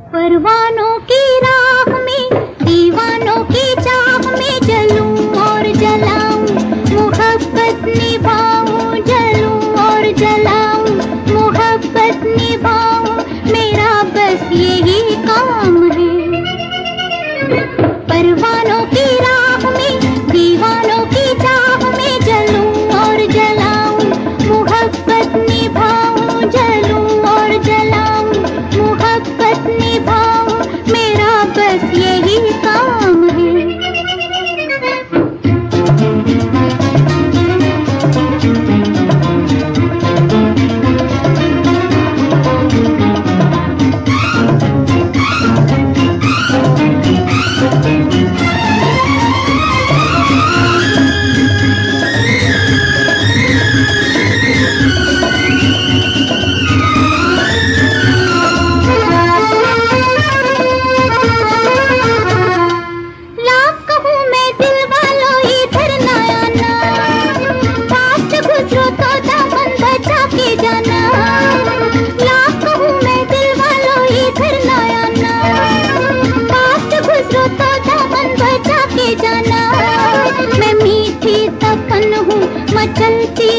परवानों की राह में, दीवानों की चाह में जलूं और जलाऊं, मोहब्बत निभाऊं, जलूं और जलाऊं, मोहब्बत निभाऊं, मेरा बस यही काम है। परवानों की राह में, दीवानों की चाह में जलूं और जलाऊं, मोहब्बत निभाऊं, जलूं और जलाऊं, मोहब्बत निभाऊं, मेरा बस यही काम है। मैं मीठी तपन हूँ, मचलती